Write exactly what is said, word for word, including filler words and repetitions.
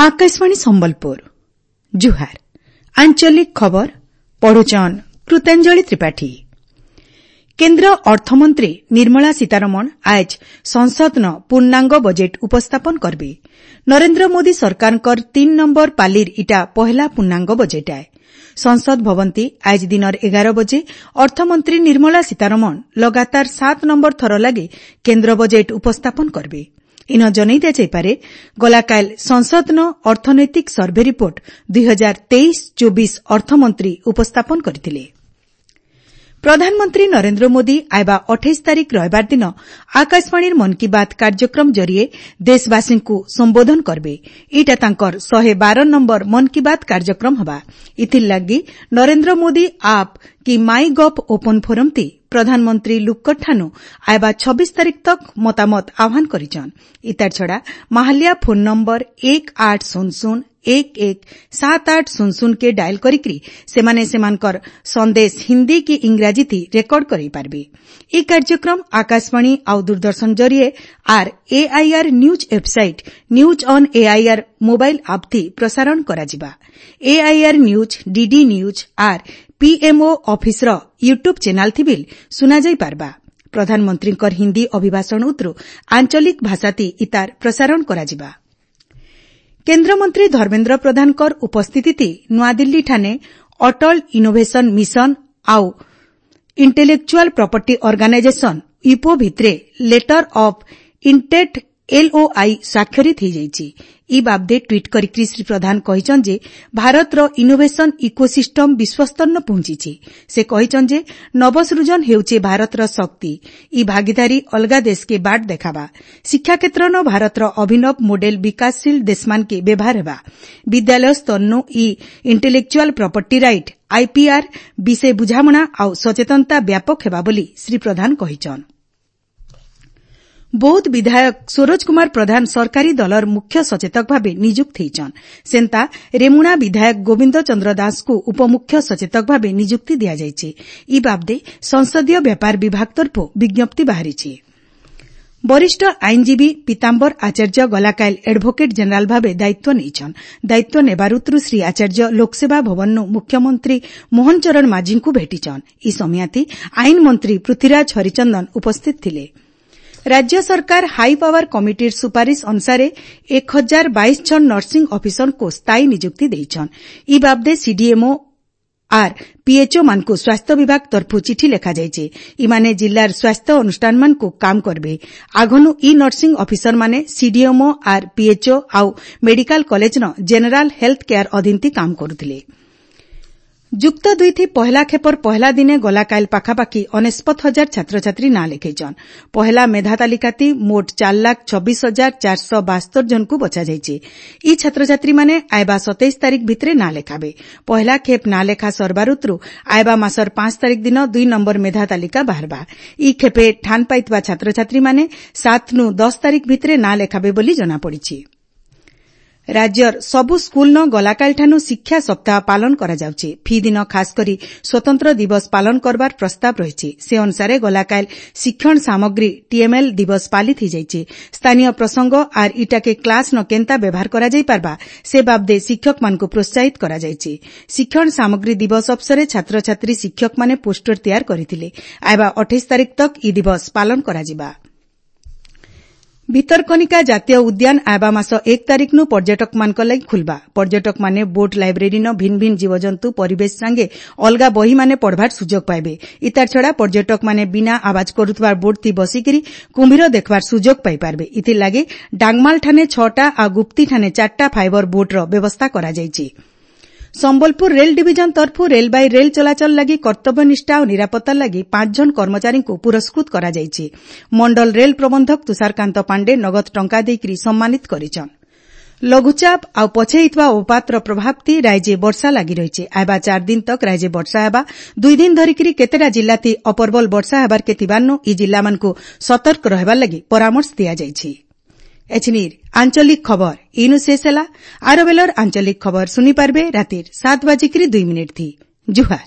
आकाशवाणी संबलपुर जुहार आंचलिक खबर पढ़ुचन कृतांजलि त्रिपाठी। केन्द्र अर्थमंत्री निर्मला सीतारमण आज संसद न पूर्णांग बजेट उपस्थापन करबे। नरेंद्र मोदी सरकारकर तीन नंबर पालिर इटा पहला पूर्णांग बजेट आए। संसद भवनती आज दिनर एगार बजे अर्थमंत्री निर्मला सीतारमण लगातार सात नंबर थर लगे केन्द्र बजेट उपस्थापन करबे। इन जनै दियाଯାଇପାରେ गलाकाल संसद न अर्थनैतिक सर्वे रिपोर्ट दुई हजार तेईस चौबीस अर्थमंत्री उपस्थापन करथिले। प्रधानमंत्री नरेंद्र मोदी आयबा अठाईस तारीख रविवार दिन आकाशवाणी मन की बात कार्यक्रम जरिए देशवासी को संबोधन करबे। इटा तांकर सौ बारह नंबर मन की बात कार्यक्रम हबा। इथिर लागी नरेंद्र मोदी आप कि माई गव ओपन फोरम ती प्रधानमंत्री लुक्कठानु आयबा छब्बीस तारीख तक मतामत आह्वान करिछन। इतार छड़ा माहालिया फोन नंबर एक आठ शून्य शून्य एक एक सात आठ शून्य शून्य के डायल करिकरी सेमाने सेमानकर संदेश हिंदी की इंग्राजी थी रेकर्ड करि पारबे। ई कार्यक्रम आकाशवाणी आउ दूरदर्शन जरिए आर AIR news website news on AIR mobile app थी प्रसारण कराजिबा। एआईआर न्यूज डीडी न्यूज आर पीएमओ ऑफिस रो यूट्यूब चैनल थी बिल सुना जाई पारबा। प्रधानमंत्री कर हिंदी अभिभाषण उतरु आंचलिक भाषा थी इतार प्रसारण कराजिबा। केन्द्र मंत्री धर्मेन्द्र प्रधान कर उपस्थिति थी नुआदिल्ली ठाने अटल इनोवेशन मिशन आउ इंटेलेक्चुअल प्रॉपर्टी ऑर्गेनाइजेशन यूपो भितरे लेटर ऑफ इंटेट एलओआई स्वाक्षरित हो जाइछि। ई बाबदे ट्वीट करिकरी श्री प्रधान कहिछन जे भारत रो इनोवेशन इकोसिस्टम विश्वस्तर पहुंची। से कहिछन जे नवसृजन हेउचे भारत रो शक्ति। ई भागीदारी अलगा देश के बाट देखाबा। शिक्षा क्षेत्र न भारत रो अभिनव मॉडल विकासशील देशमान के व्यवहार हेबा। विद्यालय स्तर ई इंटेलेक्चुअल प्रॉपर्टी राइट आईपीआर विषय बुझामणा आउ सचेतनता व्यापक हेबा बोली श्री प्रधान कहिछन। बौद्ध विधायक सरोज कुमार प्रधान सरकारी दलर मुख्य सचेतक भावे नियुक्त होइछन। सेंता रेमुणा विधायक गोविंद चंद्र दास को उपमुख्य सचेतक भावे नियुक्ति दिया जाइछि। ई बाबदे संसदीय व्यापार विभाग तरफ विज्ञप्ति बाहरिछि। वरिष्ठ आईनजीवी पीताम्बर आचार्य गलाकाल एडभोकेट जेनेराल भावे दायित्व नेइछन। दायित्व नेबारुत्रु श्री आचार्य लोकसेवा भवन मुख्यमंत्री मोहन चरण माझी को भेटिछन। ई समयाती आईन मंत्री पृथ्वीराज हरिचंदन उपस्थित थिले। राज्य सरकार हाई पावर कमिटीर सुपारिश अनुसार एक हजार बाईस जन नर्सिंग ऑफिसर को स्थायी नियुक्ति देइछन। ई बाबदे सीडीएमओ आर पीएचओ मान को स्वास्थ्य विभाग तरफु चिठी लेखा जाइछे। इमाने जिल्लार स्वास्थ्य अनुष्ठान मान को काम करबे। आगनु ई नर्सिंग ऑफिसर माने सीडीएमओ आर पीएचओ आउ मेडिकल कॉलेज न जेनेराल हेल्थ केयर अधीनती काम करुथिले। जुक्त दुई थी पहला खेपर पहला दिने गलाकाल पाखापाखी अनेस्पत हजार छात्र छात्री ना लिखेछन। पहला मेधा तालिकाती मोट चार लाख छब्बीस हजार चार सौ बास्तर जन को बचा जाइछे। ई छात्र छात्री माने आयबा सत्ताईस तारीख भितरे ना लेखाबे। पहला खेप ना लेखा सरबारुत्रु आयबा मासर पांच तारीख दिन दुई नंबर मेधा तालिका बाहरबा। ई खेपे ठान पाइतबा छात्र छात्री माने सात नु दस तारीख भितरे ना लेखाबे बोली जना पड़िछि। राज्यर सबु स्कूल न गलाकाल ठानु शिक्षा सप्ताह पालन करा जाउछे। फी दिन खास करी स्वतंत्र दिवस पालन करबार प्रस्ताव रहिছে। से अनुसार गलाकाल शिक्षण सामग्री टीएमएल दिवस पालित हो जाइछे। स्थानीय प्रसंग आर इटा के क्लास न केंता व्यवहार करा जाई पारबा से बाबदे शिक्षक मान को प्रोत्साहित करा जाइछे। शिक्षण सामग्री दिवस अवसर छात्र छात्री शिक्षक माने पोस्टर तैयार करिथिले। आयबा अट्ठाईस तारीख तक ई दिवस पालन करा जिबा। भितरकनिका जातीय उद्यान आयबा मास एक तारीख नु पर्यटक मानक लागि खुलबा। पर्यटक माने बोट लाइब्रेरी न भिन्न भिन्न जीवजंतु परिवेश संगे अलगा बही माने पढ़वार सुजोग पाइबे। इतार छड़ा पर्यटक माने बिना आवाज करुतबार बोट थी बसिकरी कुंभीर देखबार सुजोग पाई पारबे। इति लागे डांगमाल ठाने छटा आ गुप्ती ठाने चारटा फाइबर बोट रो व्यवस्था करा जाइछि। संबलपुर रेल डिविजन तरफु रेलबाई रेल चलाचल लगी कर्तव्यनिष्ठा और निरापत्ता लगी पांच जन कर्मचारी को पुरस्कृत करा जाइछि। मंडल रेल प्रबंधक तुषारकांत पांडे नगद टंका देकरी सम्मानित करिछन। लघुचाप आ पछे हितवा अवपातर प्रभाव थी राज्य वर्षा लगी रही। आयबा चार दिन तक राज्य वर्षा हेबा। दुई दिन धरिकरी केतेटा जिल्ला थी अप्रबल वर्षा हेबार के थिबारनु ई जिल्ला मानकु सतर्क रहबार लगी परामर्श दिया जाइछि। एचनीर आंचलिक खबर इनु शेष ହେଲା। आरो बेलर आंचलिक खबर सुनी पारबे रातिर सात बजिकरी दुई मिनिट थी। जुहार।